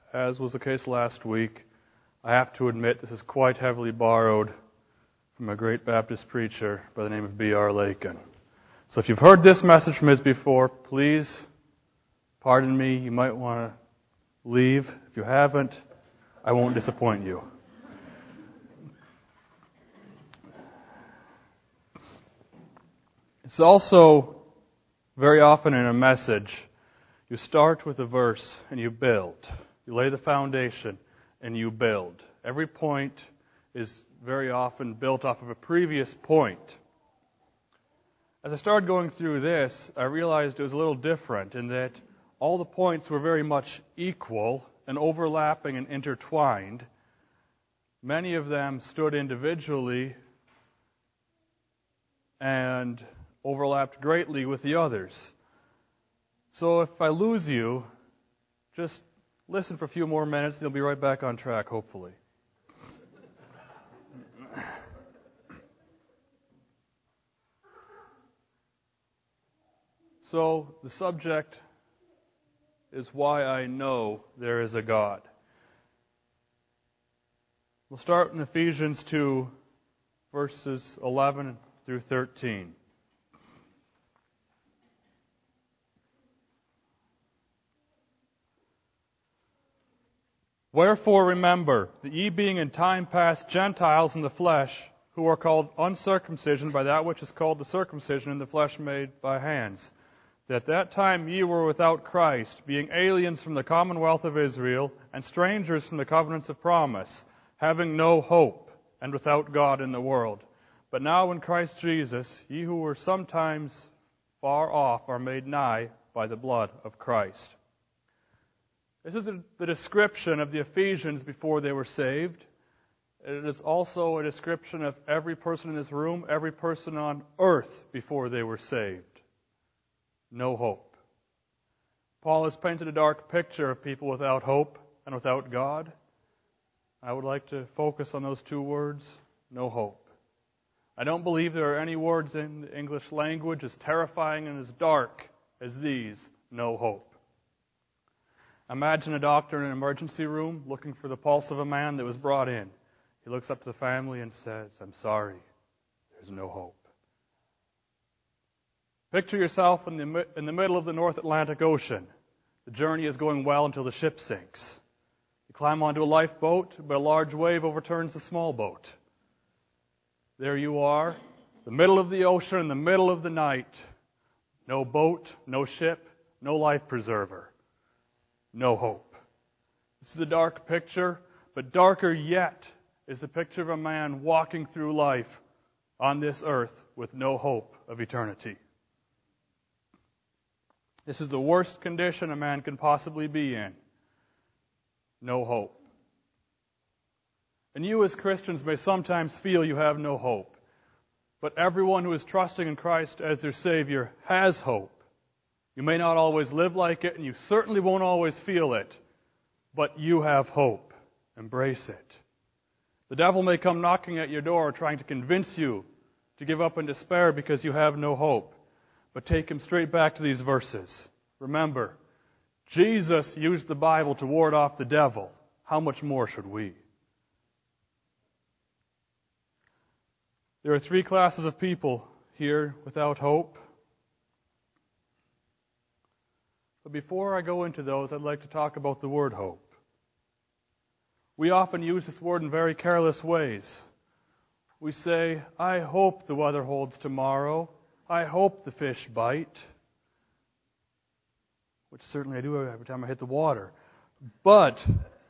as was the case last week, I have to admit this is quite heavily borrowed from a great Baptist preacher by the name of B.R. Lakin. So if you've heard this message from his before, please pardon me. You might want to leave. If you haven't, I won't disappoint you. It's also very often in a message, you start with a verse and you build. You lay the foundation and you build. Every point is very often built off of a previous point. As I started going through this, I realized it was a little different in that all the points were very much equal and overlapping and intertwined. Many of them stood individually and overlapped greatly with the others. So if I lose you, just listen for a few more minutes and you'll be right back on track, hopefully. So the subject is why I know there is a God. We'll start in Ephesians 2, verses 11 through 13. Wherefore remember that ye being in time past Gentiles in the flesh, who are called uncircumcision by that which is called the circumcision in the flesh made by hands, that at that time ye were without Christ, being aliens from the commonwealth of Israel, and strangers from the covenants of promise, having no hope, and without God in the world. But now in Christ Jesus, ye who were sometimes far off are made nigh by the blood of Christ. This is the description of the Ephesians before they were saved. It is also a description of every person in this room, every person on earth before they were saved. No hope. Paul has painted a dark picture of people without hope and without God. I would like to focus on those two words, no hope. I don't believe there are any words in the English language as terrifying and as dark as these, no hope. Imagine a doctor in an emergency room looking for the pulse of a man that was brought in. He looks up to the family and says, "I'm sorry, there's no hope." Picture yourself in the middle of the North Atlantic Ocean. The journey is going well until the ship sinks. You climb onto a lifeboat, but a large wave overturns the small boat. There you are, the middle of the ocean, in the middle of the night. No boat, no ship, no life preserver. No hope. This is a dark picture, but darker yet is the picture of a man walking through life on this earth with no hope of eternity. This is the worst condition a man can possibly be in. No hope. And you as Christians may sometimes feel you have no hope, but everyone who is trusting in Christ as their Savior has hope. You may not always live like it, and you certainly won't always feel it, but you have hope. Embrace it. The devil may come knocking at your door trying to convince you to give up in despair because you have no hope, but take him straight back to these verses. Remember, Jesus used the Bible to ward off the devil. How much more should we? There are three classes of people here without hope. But before I go into those, I'd like to talk about the word hope. We often use this word in very careless ways. We say, "I hope the weather holds tomorrow. I hope the fish bite." Which certainly I do every time I hit the water. But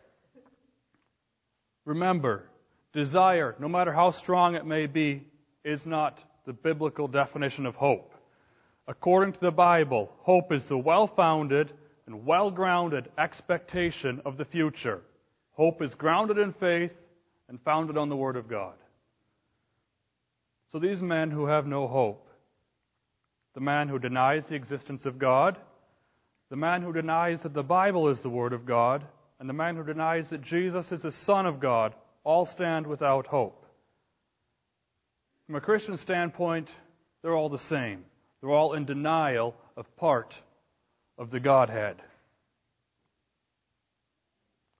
remember, desire, no matter how strong it may be, is not the biblical definition of hope. According to the Bible, hope is the well-founded and well-grounded expectation of the future. Hope is grounded in faith and founded on the Word of God. So these men who have no hope, the man who denies the existence of God, the man who denies that the Bible is the Word of God, and the man who denies that Jesus is the Son of God, all stand without hope. From a Christian standpoint, they're all the same. They're all in denial of part of the Godhead.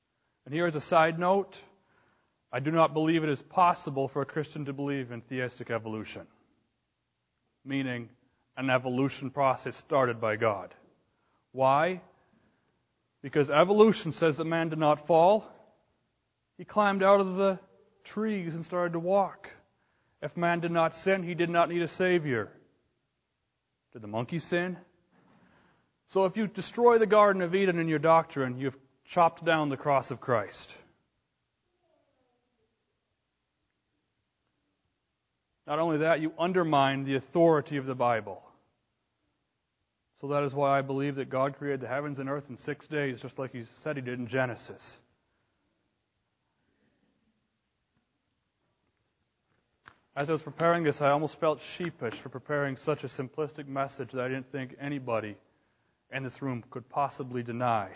And here is a side note. I do not believe it is possible for a Christian to believe in theistic evolution, meaning an evolution process started by God. Why? Because evolution says that man did not fall. He climbed out of the trees and started to walk. If man did not sin, he did not need a Savior. Did the monkey sin? So if you destroy the Garden of Eden in your doctrine, you've chopped down the cross of Christ. Not only that, you undermine the authority of the Bible. So that is why I believe that God created the heavens and earth in 6 days, just like He said He did in Genesis. As I was preparing this, I almost felt sheepish for preparing such a simplistic message that I didn't think anybody in this room could possibly deny.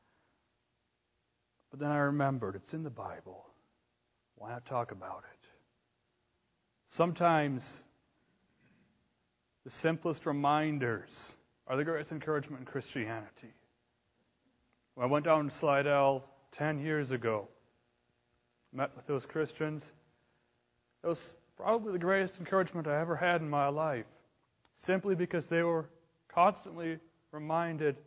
But then I remembered, it's in the Bible. Why not talk about it? Sometimes the simplest reminders are the greatest encouragement in Christianity. When I went down to Slidell 10 years ago, met with those Christians, it was probably the greatest encouragement I ever had in my life, simply because they were constantly reminded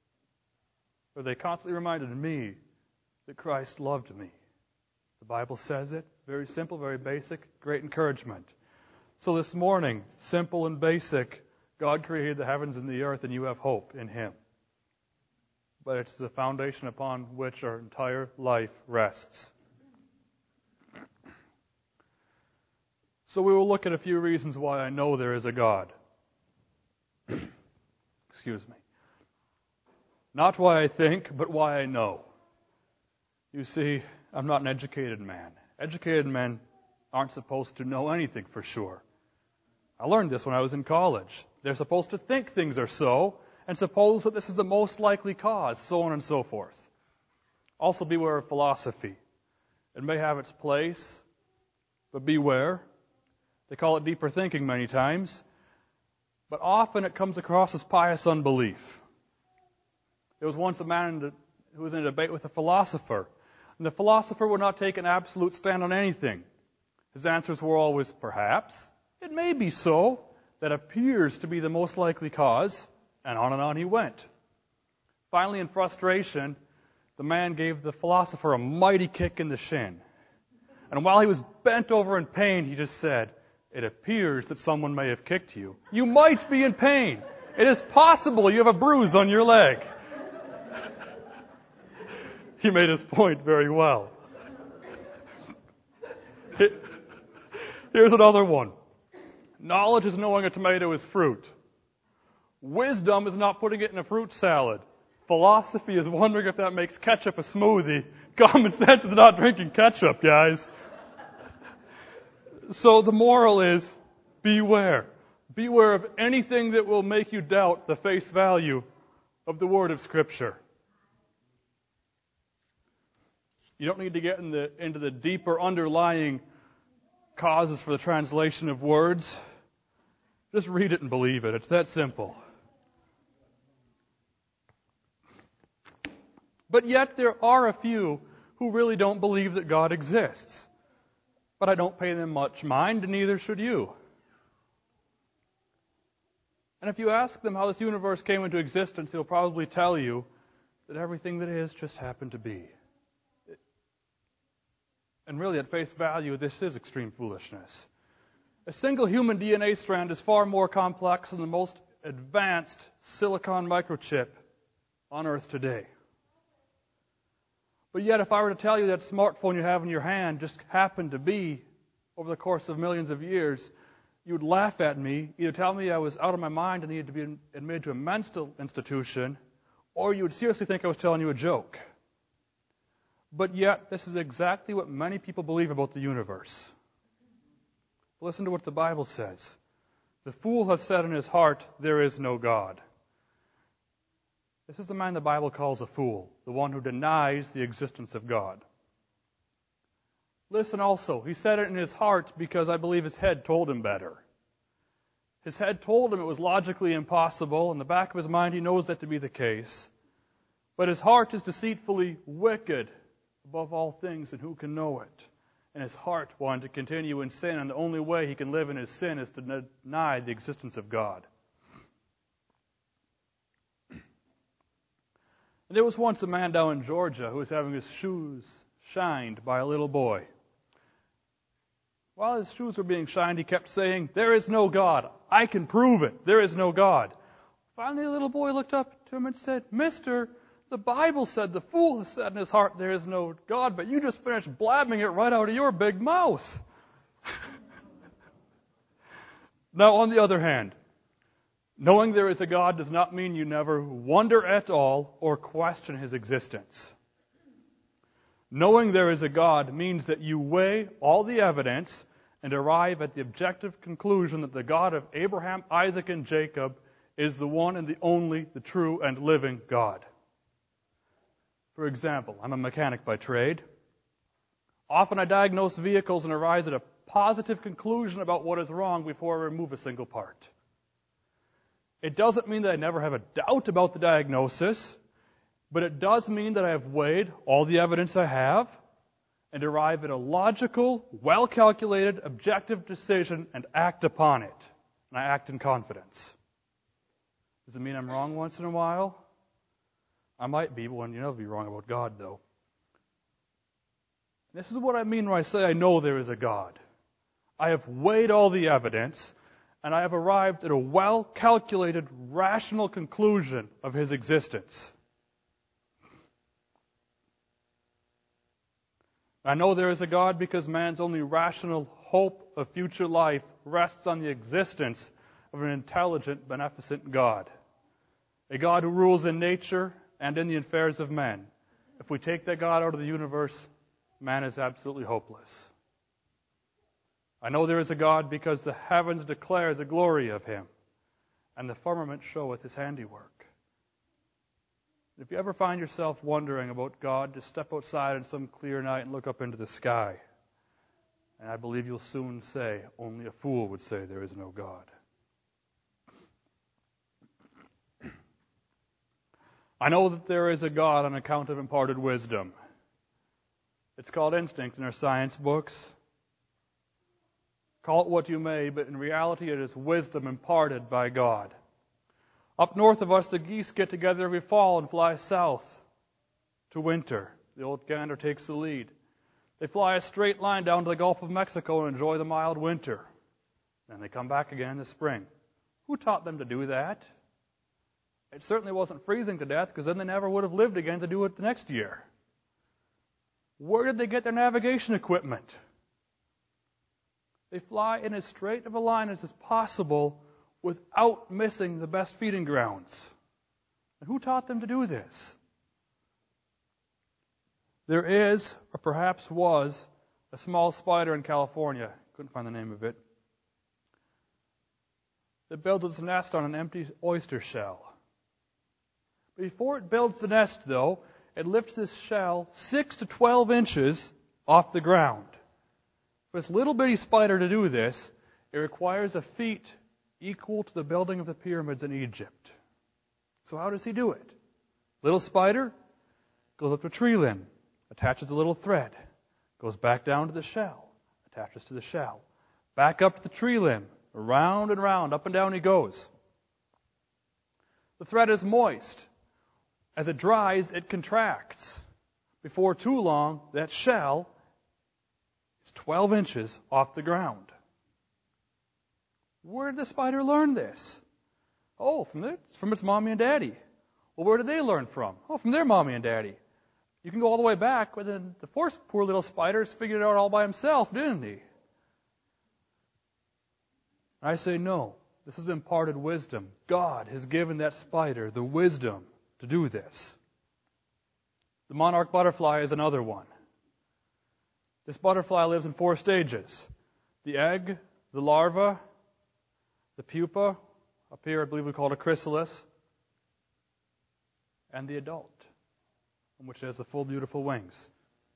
me that Christ loved me. The Bible says it. Very simple, very basic, great encouragement. So this morning, simple and basic, God created the heavens and the earth, and you have hope in Him. But it's the foundation upon which our entire life rests. So we will look at a few reasons why I know there is a God. Excuse me. Not why I think, but why I know. You see, I'm not an educated man. Educated men aren't supposed to know anything for sure. I learned this when I was in college. They're supposed to think things are so, and suppose that this is the most likely cause, so on and so forth. Also beware of philosophy. It may have its place, but beware. They call it deeper thinking many times, but often it comes across as pious unbelief. There was once a man who was in a debate with a philosopher, and the philosopher would not take an absolute stand on anything. His answers were always, perhaps, it may be so, that appears to be the most likely cause, and on he went. Finally, in frustration, the man gave the philosopher a mighty kick in the shin. And while he was bent over in pain, he just said, it appears that someone may have kicked you. You might be in pain. It is possible you have a bruise on your leg. He made his point very well. Here's another one. Knowledge is knowing a tomato is fruit. Wisdom is not putting it in a fruit salad. Philosophy is wondering if that makes ketchup a smoothie. Common sense is not drinking ketchup, guys. So the moral is, beware. Beware of anything that will make you doubt the face value of the Word of Scripture. You don't need to get into the deeper underlying causes for the translation of words. Just read it and believe it. It's that simple. But yet there are a few who really don't believe that God exists. But I don't pay them much mind, and neither should you. And if you ask them how this universe came into existence, they'll probably tell you that everything that is just happened to be. And really, at face value, this is extreme foolishness. A single human DNA strand is far more complex than the most advanced silicon microchip on Earth today. But yet, if I were to tell you that smartphone you have in your hand just happened to be, over the course of millions of years, you would laugh at me, either tell me I was out of my mind and needed to be admitted to a mental institution, or you would seriously think I was telling you a joke. But yet, this is exactly what many people believe about the universe. Listen to what the Bible says. The fool hath said in his heart, there is no God. This is the man the Bible calls a fool, the one who denies the existence of God. Listen also, he said it in his heart because I believe his head told him better. His head told him it was logically impossible. In the back of his mind, he knows that to be the case. But his heart is deceitfully wicked above all things, and who can know it? And his heart wanted to continue in sin, and the only way he can live in his sin is to deny the existence of God. And there was once a man down in Georgia who was having his shoes shined by a little boy. While his shoes were being shined, he kept saying, "There is no God. I can prove it. There is no God." Finally, the little boy looked up to him and said, "Mister, the Bible said the fool has said in his heart there is no God, but you just finished blabbing it right out of your big mouth." Now, on the other hand, knowing there is a God does not mean you never wonder at all or question his existence. Knowing there is a God means that you weigh all the evidence and arrive at the objective conclusion that the God of Abraham, Isaac, and Jacob is the one and the only, the true and living God. For example, I'm a mechanic by trade. Often I diagnose vehicles and arrive at a positive conclusion about what is wrong before I remove a single part. It doesn't mean that I never have a doubt about the diagnosis, but it does mean that I have weighed all the evidence I have and arrive at a logical, well-calculated, objective decision and act upon it. And I act in confidence. Does it mean I'm wrong once in a while? I might be, but you never be wrong about God, though. This is what I mean when I say I know there is a God. I have weighed all the evidence, and I have arrived at a well-calculated, rational conclusion of his existence. I know there is a God because man's only rational hope of future life rests on the existence of an intelligent, beneficent God. A God who rules in nature and in the affairs of men. If we take that God out of the universe, man is absolutely hopeless. I know there is a God because the heavens declare the glory of him, and the firmament showeth his handiwork. If you ever find yourself wondering about God, just step outside on some clear night and look up into the sky. And I believe you'll soon say, only a fool would say there is no God. I know that there is a God on account of imparted wisdom. It's called instinct in our science books. Call it what you may, but in reality it is wisdom imparted by God. Up north of us, the geese get together every fall and fly south to winter. The old gander takes the lead. They fly a straight line down to the Gulf of Mexico and enjoy the mild winter. Then they come back again in the spring. Who taught them to do that? It certainly wasn't freezing to death, because then they never would have lived again to do it the next year. Where did they get their navigation equipment? They fly in as straight of a line as is possible without missing the best feeding grounds. And who taught them to do this? There is, or perhaps was, a small spider in California, couldn't find the name of it, that builds its nest on an empty oyster shell. Before it builds the nest, though, it lifts this shell 6 to 12 inches off the ground. For this little bitty spider to do this, it requires a feat equal to the building of the pyramids in Egypt. So how does he do it? Little spider goes up to a tree limb, attaches a little thread, goes back down to the shell, attaches to the shell, back up to the tree limb, around and round, up and down he goes. The thread is moist. As it dries, it contracts. Before too long, that shell is 12 inches off the ground. Where did the spider learn this? Oh, from its mommy and daddy. Well, where did they learn from? Oh, from their mommy and daddy. You can go all the way back, but then the first poor little spider figured it out all by himself, didn't he? I say no. This is imparted wisdom. God has given that spider the wisdom to do this. The monarch butterfly is another one. This butterfly lives in 4 stages. The egg, the larva, the pupa, up here I believe we call it a chrysalis, and the adult, which has the full beautiful wings.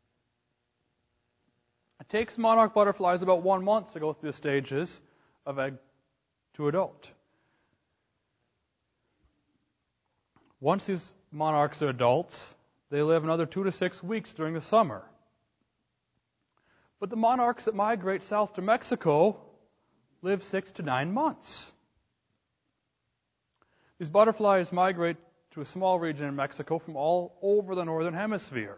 It takes monarch butterflies about 1 month to go through the stages of egg to adult. Once these monarchs are adults, they live another 2 to 6 weeks during the summer. But the monarchs that migrate south to Mexico live 6 to 9 months. These butterflies migrate to a small region in Mexico from all over the northern hemisphere.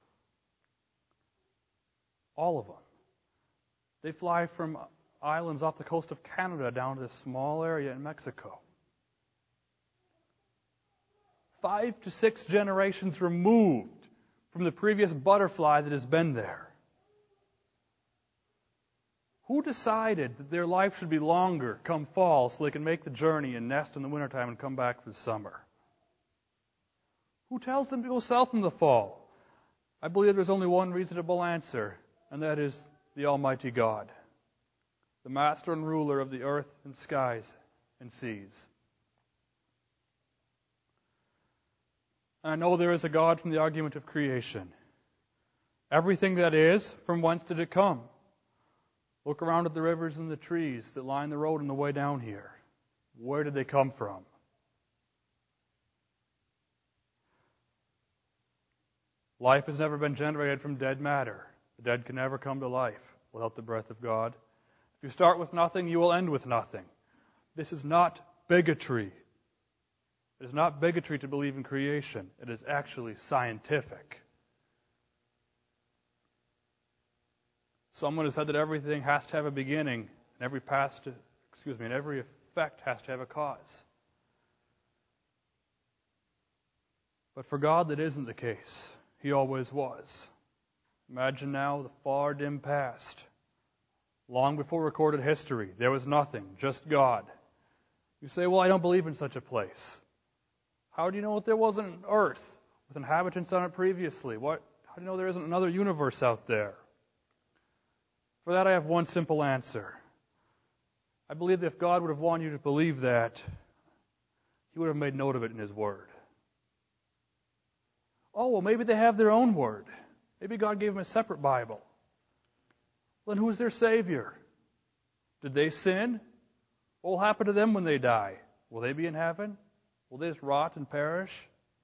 All of them. They fly from islands off the coast of Canada down to this small area in Mexico. 5 to 6 generations removed from the previous butterfly that has been there. Who decided that their life should be longer come fall so they can make the journey and nest in the wintertime and come back for the summer? Who tells them to go south in the fall? I believe there's only one reasonable answer, and that is the Almighty God, the master and ruler of the earth and skies and seas. And I know there is a God from the argument of creation. Everything that is, from whence did it come? Look around at the rivers and the trees that line the road on the way down here. Where did they come from? Life has never been generated from dead matter. The dead can never come to life without the breath of God. If you start with nothing, you will end with nothing. This is not bigotry. It is not bigotry to believe in creation. It is actually scientific. Someone has said that everything has to have a beginning, and every effect has to have a cause. But for God, that isn't the case. He always was. Imagine now the far dim past. Long before recorded history, there was nothing, just God. You say, well, I don't believe in such a place. How do you know that there wasn't an earth with inhabitants on it previously? How do you know there isn't another universe out there? For that I have one simple answer. I believe that if God would have wanted you to believe that, He would have made note of it in His Word. Oh, well, maybe they have their own Word. Maybe God gave them a separate Bible. Well, then who's their Savior? Did they sin? What will happen to them when they die? Will they be in heaven? Will they just rot and perish?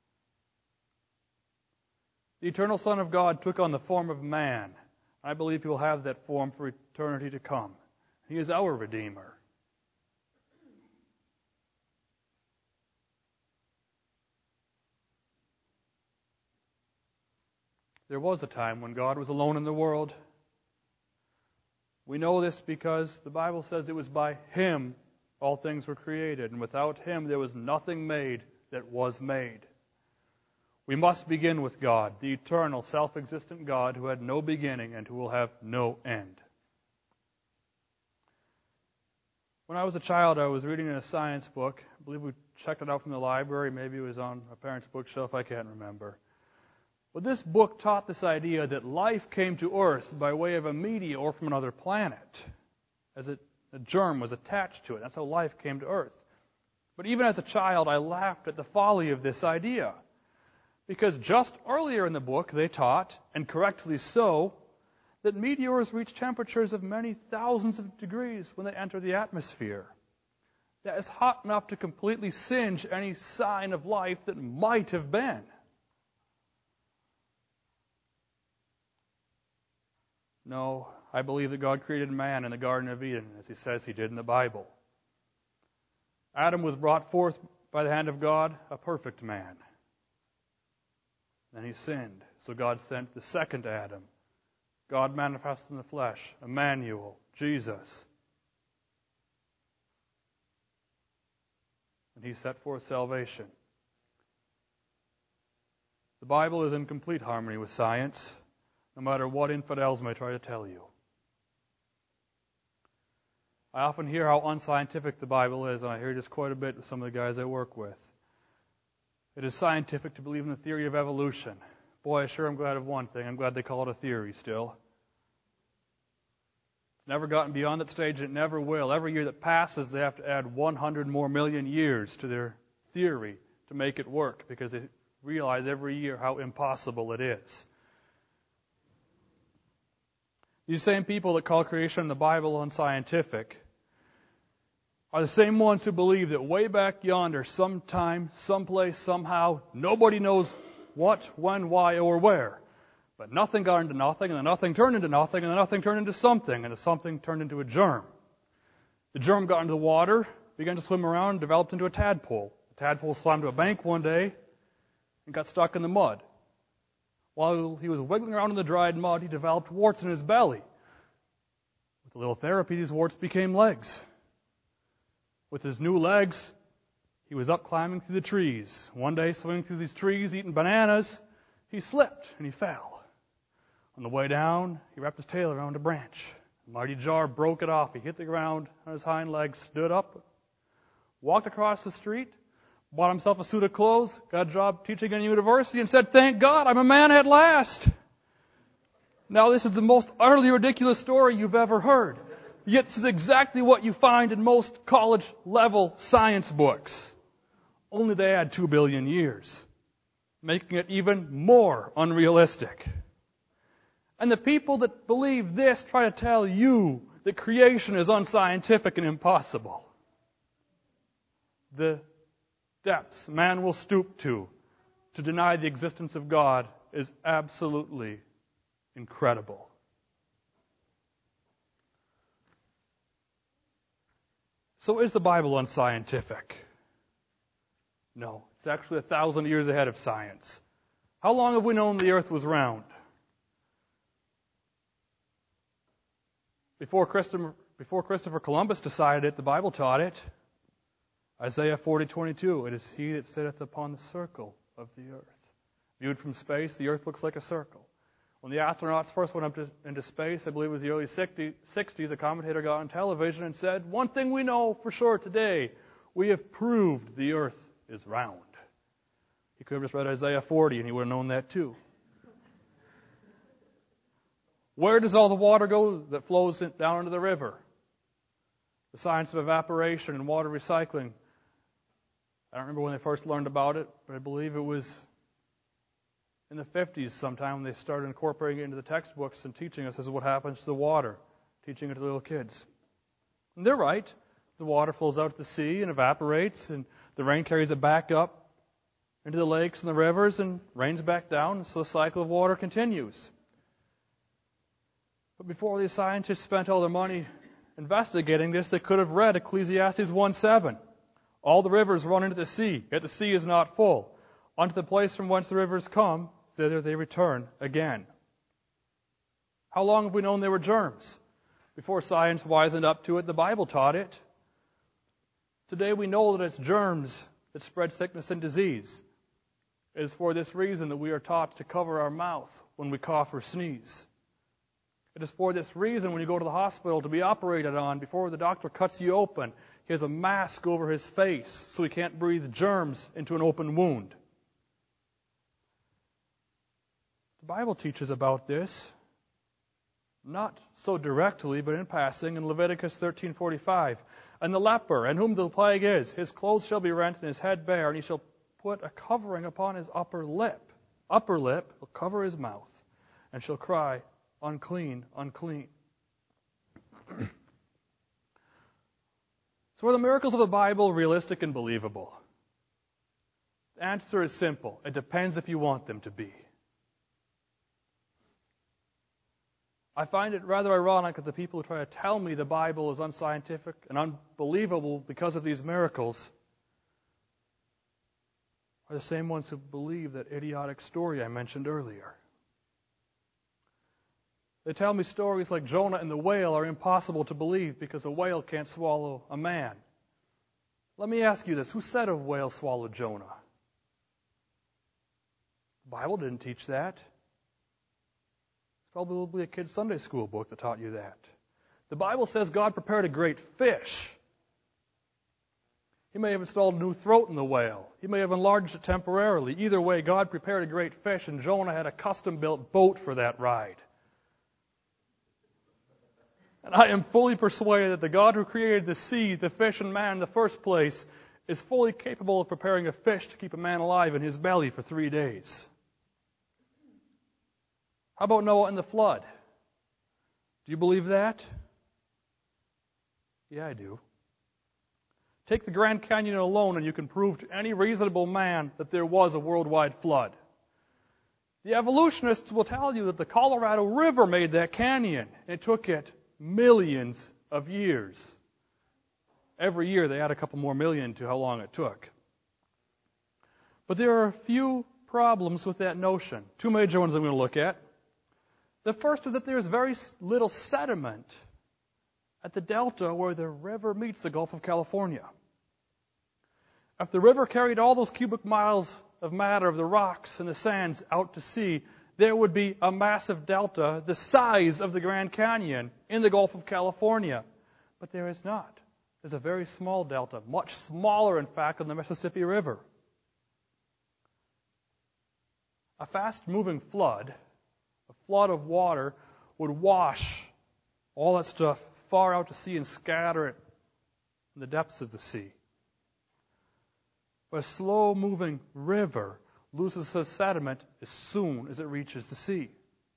The eternal Son of God took on the form of man. I believe He will have that form for eternity to come. He is our Redeemer. There was a time when God was alone in the world. We know this because the Bible says it was by Him all things were created, and without Him there was nothing made that was made. We must begin with God, the eternal, self-existent God who had no beginning and who will have no end. When I was a child, I was reading in a science book. I believe we checked it out from the library. Maybe it was on a parent's bookshelf. I can't remember. But this book taught this idea that life came to Earth by way of a meteor or from another planet, as a germ was attached to it. That's how life came to Earth. But even as a child, I laughed at the folly of this idea. Because just earlier in the book, they taught, and correctly so, that meteors reach temperatures of many thousands of degrees when they enter the atmosphere. That is hot enough to completely singe any sign of life that might have been. No, I believe that God created man in the Garden of Eden, as He says He did in the Bible. Adam was brought forth by the hand of God, a perfect man. Then he sinned, so God sent the second Adam, God manifested in the flesh, Emmanuel, Jesus. And He set forth salvation. The Bible is in complete harmony with science, no matter what infidels may try to tell you. I often hear how unscientific the Bible is, and I hear this quite a bit with some of the guys I work with. It is scientific to believe in the theory of evolution. Boy, I sure am glad of one thing. I'm glad they call it a theory still. It's never gotten beyond that stage, and it never will. Every year that passes, they have to add 100 more million years to their theory to make it work, because they realize every year how impossible it is. These same people that call creation in the Bible unscientific are the same ones who believe that way back yonder, sometime, someplace, somehow, nobody knows what, when, why, or where. But nothing got into nothing, and then nothing turned into nothing, and then nothing turned into something, and the something turned into a germ. The germ got into the water, began to swim around, and developed into a tadpole. The tadpole swam to a bank one day and got stuck in the mud. While he was wiggling around in the dried mud, he developed warts in his belly. With a little therapy, these warts became legs. With his new legs, he was up climbing through the trees. One day, swimming through these trees, eating bananas, he slipped and he fell. On the way down, he wrapped his tail around a branch. A mighty jar broke it off. He hit the ground on his hind legs, stood up, walked across the street, bought himself a suit of clothes, got a job teaching in a university, and said, "Thank God, I'm a man at last." Now, this is the most utterly ridiculous story you've ever heard. Yet this is exactly what you find in most college-level science books. Only they add 2 billion years, making it even more unrealistic. And the people that believe this try to tell you that creation is unscientific and impossible. The depths man will stoop to deny the existence of God is absolutely incredible. So is the Bible unscientific? No, it's actually 1,000 years ahead of science. How long have we known the earth was round? Before Christopher Columbus decided it, the Bible taught it. Isaiah 40:22, it is he that sitteth upon the circle of the earth. Viewed from space, the earth looks like a circle. When the astronauts first went up into space, I believe it was the early 60s, a commentator got on television and said, "One thing we know for sure today, we have proved the earth is round." He could have just read Isaiah 40 and he would have known that too. Where does all the water go that flows down into the river? The science of evaporation and water recycling. I don't remember when they first learned about it, but I believe it was in the 50s sometime when they started incorporating it into the textbooks and teaching us this is what happens to the water, teaching it to little kids. And they're right. The water flows out to the sea and evaporates, and the rain carries it back up into the lakes and the rivers and rains back down, so the cycle of water continues. But before these scientists spent all their money investigating this, they could have read Ecclesiastes 1:7. All the rivers run into the sea, yet the sea is not full. Unto the place from whence the rivers come, thither they return again. How long have we known they were germs? Before science wisened up to it, the Bible taught it. Today we know that it's germs that spread sickness and disease. It is for this reason that we are taught to cover our mouth when we cough or sneeze. It is for this reason when you go to the hospital to be operated on, before the doctor cuts you open, he has a mask over his face so he can't breathe germs into an open wound. The Bible teaches about this, not so directly, but in passing, in Leviticus 13:45. And the leper, in whom the plague is, his clothes shall be rent and his head bare, and he shall put a covering upon his upper lip. Upper lip will cover his mouth, and shall cry, unclean, unclean. So are the miracles of the Bible realistic and believable? The answer is simple. It depends if you want them to be. I find it rather ironic that the people who try to tell me the Bible is unscientific and unbelievable because of these miracles are the same ones who believe that idiotic story I mentioned earlier. They tell me stories like Jonah and the whale are impossible to believe because a whale can't swallow a man. Let me ask you this. Who said a whale swallowed Jonah? The Bible didn't teach that. It's probably a kid's Sunday school book that taught you that. The Bible says God prepared a great fish. He may have installed a new throat in the whale. He may have enlarged it temporarily. Either way, God prepared a great fish, and Jonah had a custom-built boat for that ride. And I am fully persuaded that the God who created the sea, the fish, and man in the first place is fully capable of preparing a fish to keep a man alive in his belly for 3 days. How about Noah and the flood? Do you believe that? Yeah, I do. Take the Grand Canyon alone and you can prove to any reasonable man that there was a worldwide flood. The evolutionists will tell you that the Colorado River made that canyon. It took it millions of years. Every year they add a couple more million to how long it took. But there are a few problems with that notion. Two major ones I'm going to look at. The first is that there's very little sediment at the delta where the river meets the Gulf of California. If the river carried all those cubic miles of matter of the rocks and the sands out to sea, there would be a massive delta the size of the Grand Canyon in the Gulf of California. But there is not. There's a very small delta, much smaller, in fact, than the Mississippi River. A fast-moving flood, a flood of water, would wash all that stuff far out to sea and scatter it in the depths of the sea. But a slow-moving river loses its sediment as soon as it reaches the sea.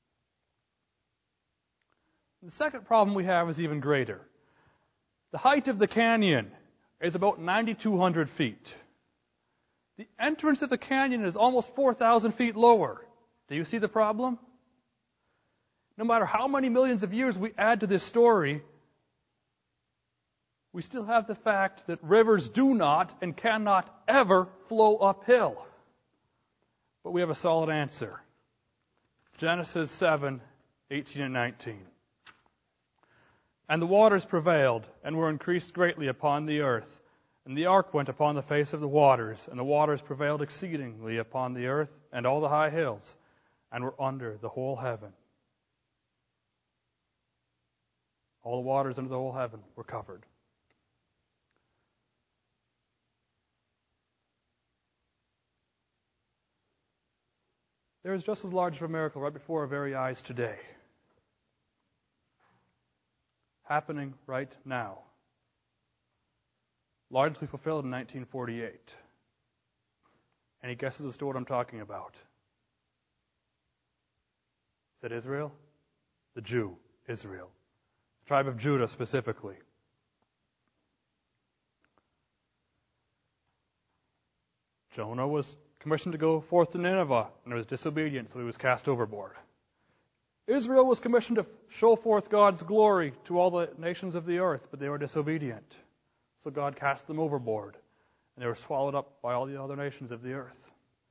The second problem we have is even greater. The height of the canyon is about 9,200 feet. The entrance of the canyon is almost 4,000 feet lower. Do you see the problem? No matter how many millions of years we add to this story, we still have the fact that rivers do not and cannot ever flow uphill. But we have a solid answer. Genesis 7:18 and 19. And the waters prevailed and were increased greatly upon the earth. And the ark went upon the face of the waters, and the waters prevailed exceedingly upon the earth and all the high hills, and were under the whole heaven. All the waters under the whole heaven were covered. There is just as large of a miracle right before our very eyes today, happening right now, largely fulfilled in 1948. Any guesses as to what I'm talking about? Is that Israel? The Jew, Israel. The tribe of Judah specifically. Jonah was commissioned to go forth to Nineveh, and he was disobedient, so he was cast overboard. Israel was commissioned to show forth God's glory to all the nations of the earth, but they were disobedient. So God cast them overboard, and they were swallowed up by all the other nations of the earth.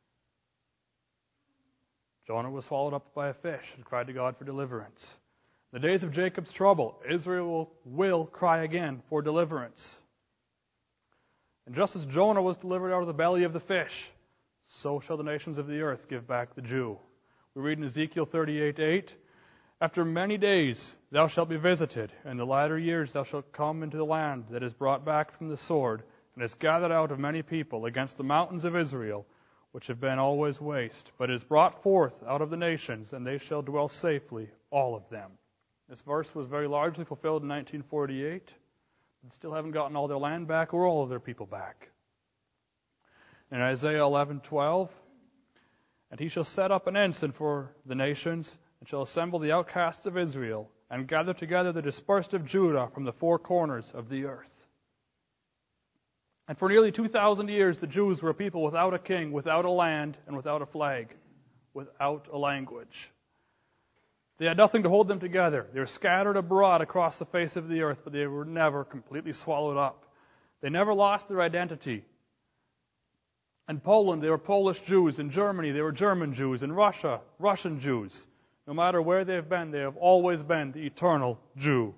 Jonah was swallowed up by a fish and cried to God for deliverance. In the days of Jacob's trouble, Israel will cry again for deliverance. And just as Jonah was delivered out of the belly of the fish, so shall the nations of the earth give back the Jew. We read in Ezekiel 38:8, After many days thou shalt be visited, and in the latter years thou shalt come into the land that is brought back from the sword, and is gathered out of many people against the mountains of Israel, which have been always waste, but is brought forth out of the nations, and they shall dwell safely, all of them. This verse was very largely fulfilled in 1948, but still haven't gotten all their land back or all of their people back. In Isaiah 11:12, And he shall set up an ensign for the nations, and shall assemble the outcasts of Israel, and gather together the dispersed of Judah from the four corners of the earth. And for nearly 2,000 years, the Jews were a people without a king, without a land, and without a flag, without a language. They had nothing to hold them together. They were scattered abroad across the face of the earth, but they were never completely swallowed up. They never lost their identity. In Poland, they were Polish Jews. In Germany, they were German Jews. In Russia, Russian Jews. No matter where they have always been the eternal Jew.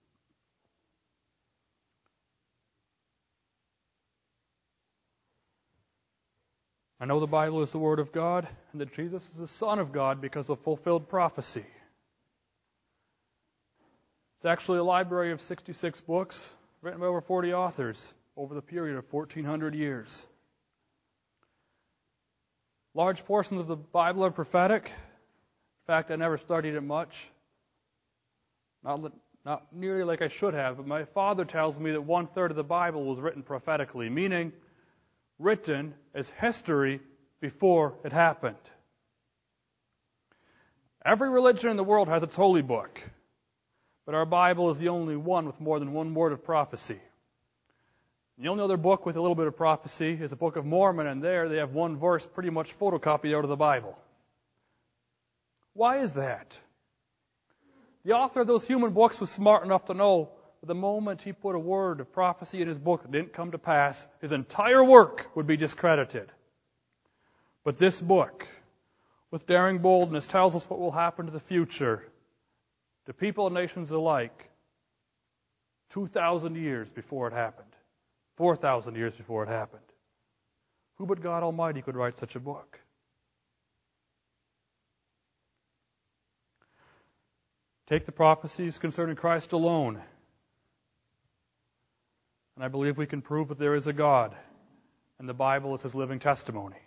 I know the Bible is the Word of God, and that Jesus is the Son of God because of fulfilled prophecy. It's actually a library of 66 books written by over 40 authors over the period of 1,400 years. Large portions of the Bible are prophetic. In fact, I never studied it much. Not nearly like I should have, but my father tells me that 1/3 of the Bible was written prophetically, meaning written as history before it happened. Every religion in the world has its holy book, but our Bible is the only one with more than one word of prophecy. The only other book with a little bit of prophecy is the Book of Mormon, and there they have one verse pretty much photocopied out of the Bible. Why is that? The author of those human books was smart enough to know that the moment he put a word of prophecy in his book that didn't come to pass, his entire work would be discredited. But this book, with daring boldness, tells us what will happen to the future, to people and nations alike, 2,000 years before it happened, 4,000 years before it happened. Who but God Almighty could write such a book? Take the prophecies concerning Christ alone, and I believe we can prove that there is a God, and the Bible is His living testimony.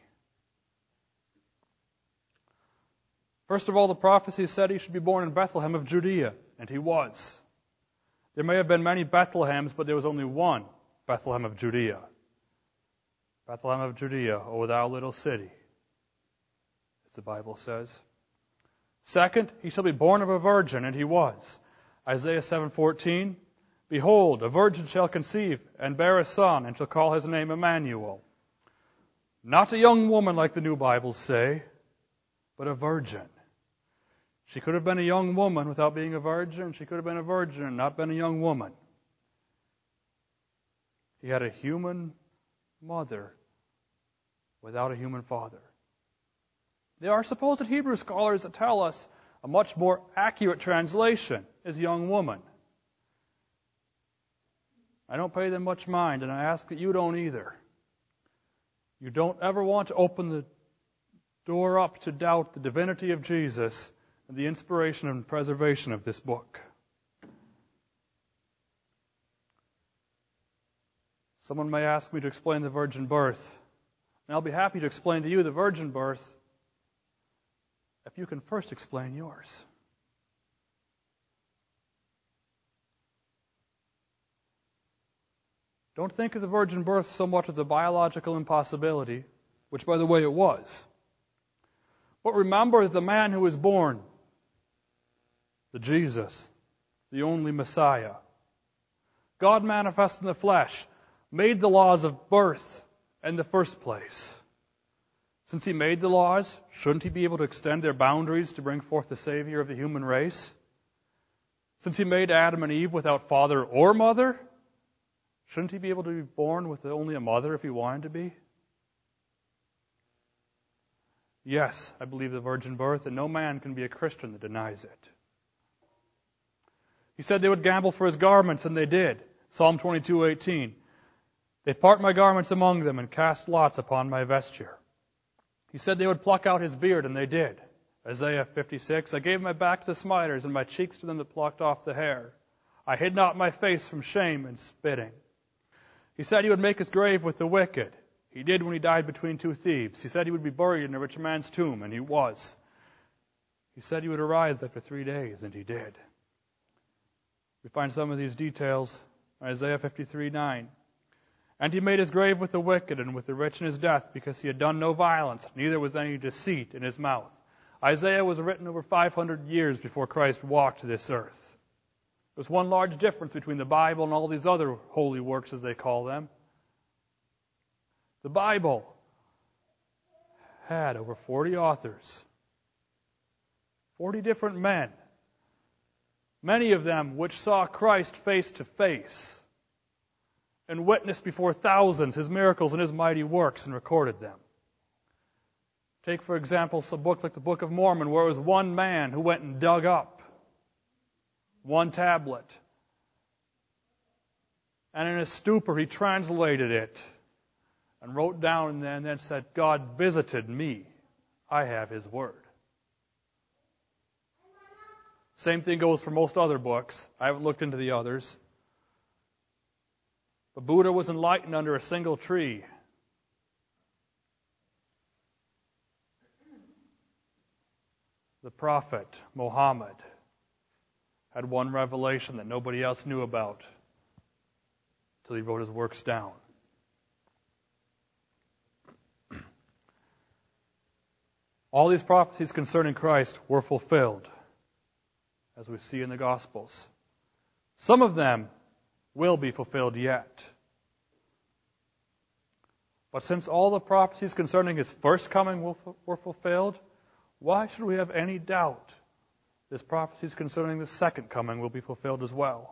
First of all, the prophecy said He should be born in Bethlehem of Judea, and He was. There may have been many Bethlehems, but there was only one Bethlehem of Judea. Bethlehem of Judea, O thou little city, as the Bible says. Second, He shall be born of a virgin, and He was. Isaiah 7:14, behold, a virgin shall conceive and bear a son, and shall call his name Emmanuel. Not a young woman like the new Bibles say, but a virgin. She could have been a young woman without being a virgin. She could have been a virgin and not been a young woman. He had a human mother without a human father. There are supposed Hebrew scholars that tell us a much more accurate translation is young woman. I don't pay them much mind, and I ask that you don't either. You don't ever want to open the door up to doubt the divinity of Jesus and the inspiration and preservation of this book. Someone may ask me to explain the virgin birth, and I'll be happy to explain to you the virgin birth if you can first explain yours. Don't think of the virgin birth so much as a biological impossibility, which, by the way, it was. But remember the man who was born, the Jesus, the only Messiah. God manifest in the flesh, made the laws of birth in the first place. Since He made the laws, shouldn't He be able to extend their boundaries to bring forth the Savior of the human race? Since He made Adam and Eve without father or mother, shouldn't He be able to be born with only a mother if He wanted to be? Yes, I believe the virgin birth, and no man can be a Christian that denies it. He said they would gamble for His garments, and they did. Psalm 22:18. They part my garments among them and cast lots upon my vesture. He said they would pluck out His beard, and they did. Isaiah 56, I gave my back to the smiters and my cheeks to them that plucked off the hair. I hid not my face from shame and spitting. He said He would make His grave with the wicked. He did when He died between two thieves. He said He would be buried in a rich man's tomb, and He was. He said He would arise after 3 days, and He did. We find some of these details in Isaiah 53:9. And He made His grave with the wicked and with the rich in his death, because He had done no violence, neither was any deceit in His mouth. Isaiah was written over 500 years before Christ walked this earth. There's one large difference between the Bible and all these other holy works, as they call them. The Bible had over 40 authors, 40 different men, many of them which saw Christ face to face and witnessed before thousands His miracles and His mighty works and recorded them. Take, for example, a book like the Book of Mormon, where it was one man who went and dug up one tablet. And in his stupor, he translated it and wrote down and then said, God visited me. I have His word. Same thing goes for most other books. I haven't looked into the others. But Buddha was enlightened under a single tree. The prophet Muhammad had one revelation that nobody else knew about till he wrote his works down. All these prophecies concerning Christ were fulfilled, as we see in the Gospels. Some of them will be fulfilled yet. But since all the prophecies concerning His first coming were fulfilled, why should we have any doubt His prophecies concerning the second coming will be fulfilled as well?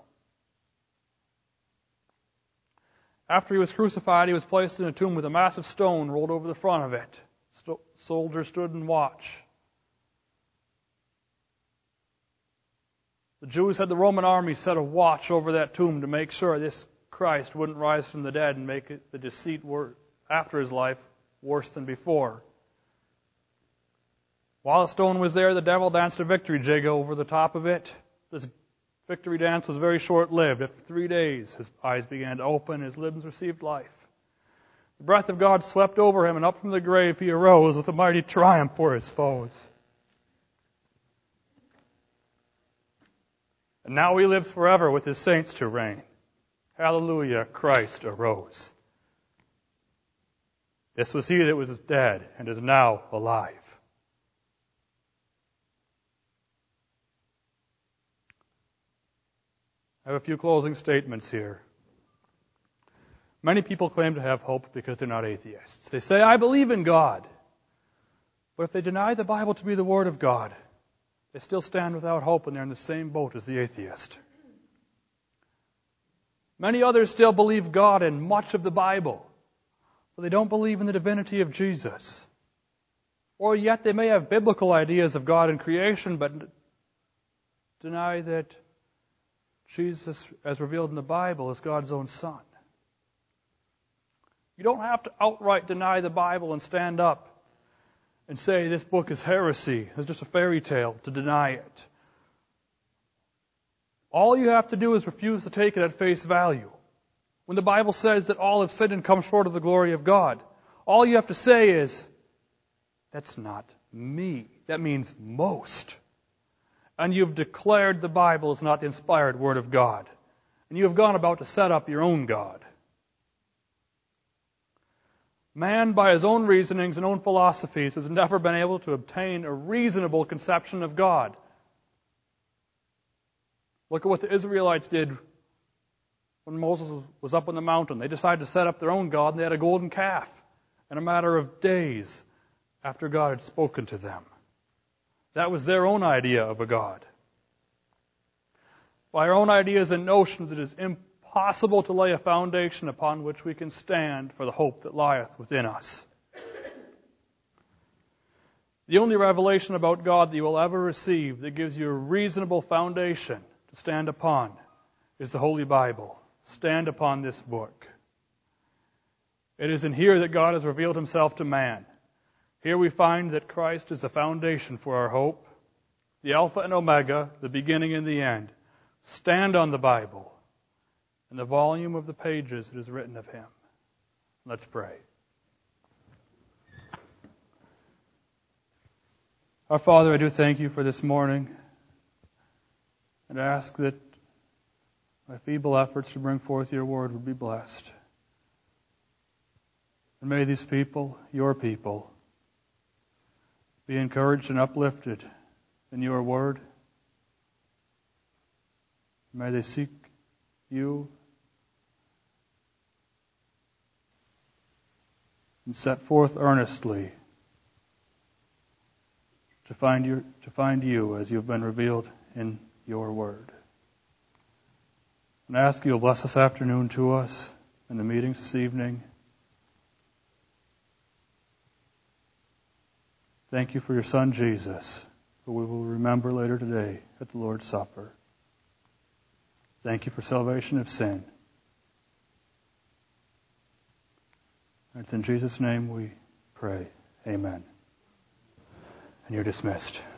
After He was crucified, He was placed in a tomb with a massive stone rolled over the front of it. Soldiers stood and watched. The Jews had the Roman army set a watch over that tomb to make sure this Christ wouldn't rise from the dead and make the deceit after His life worse than before. While the stone was there, the devil danced a victory jig over the top of it. This victory dance was very short-lived. After 3 days, His eyes began to open, His limbs received life. The breath of God swept over Him, and up from the grave He arose with a mighty triumph for His foes. And now He lives forever with His saints to reign. Hallelujah, Christ arose. This was He that was dead and is now alive. I have a few closing statements here. Many people claim to have hope because they're not atheists. They say, I believe in God. But if they deny the Bible to be the Word of God, they still stand without hope and they're in the same boat as the atheist. Many others still believe God in much of the Bible, but they don't believe in the divinity of Jesus. Or yet they may have biblical ideas of God and creation, but deny that Jesus, as revealed in the Bible, is God's own Son. You don't have to outright deny the Bible and stand up and say this book is heresy, it's just a fairy tale, to deny it. All you have to do is refuse to take it at face value. When the Bible says that all have sinned and come short of the glory of God, all you have to say is, that's not me. That means most. And you've declared the Bible is not the inspired Word of God. And you have gone about to set up your own God. Man, by his own reasonings and own philosophies, has never been able to obtain a reasonable conception of God. Look at what the Israelites did when Moses was up on the mountain. They decided to set up their own God, and they had a golden calf in a matter of days after God had spoken to them. That was their own idea of a God. By our own ideas and notions, it is impossible to lay a foundation upon which we can stand for the hope that lieth within us. The only revelation about God that you will ever receive that gives you a reasonable foundation to stand upon is the Holy Bible. Stand upon this book. It is in here that God has revealed Himself to man. Here we find that Christ is the foundation for our hope, the Alpha and Omega, the beginning and the end. Stand on the Bible and the volume of the pages that is written of Him. Let's pray. Our Father, I do thank You for this morning and ask that my feeble efforts to bring forth Your word would be blessed. And may these people, Your people, be encouraged and uplifted in Your word. May they seek You and set forth earnestly to find You as You have been revealed in Your word. And I ask You to bless this afternoon to us and the meetings this evening. Thank You for Your Son, Jesus, who we will remember later today at the Lord's Supper. Thank You for salvation of sin. And it's in Jesus' name we pray. Amen. And you're dismissed.